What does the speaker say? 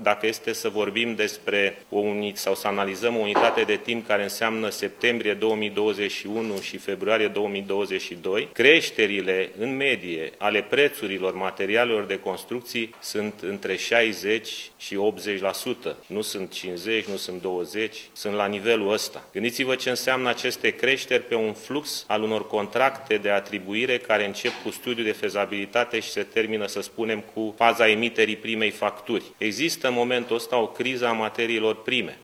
dacă este să vorbim despre sau să analizăm o unitate de timp care înseamnă septembrie 2021 și februarie 2022, creșterile în medie ale prețurilor materialelor de construcții sunt între 60 și 80%. Nu sunt 50, nu sunt 20, sunt la nivelul ăsta. Gândiți-vă ce înseamnă aceste creșteri pe un flux al unor contracte de atribuire care încep cu studiul de fezabilitate și se termină, să spunem, cu faza emiterii primei facturi. Există în momentul ăsta o criză a materiilor prime.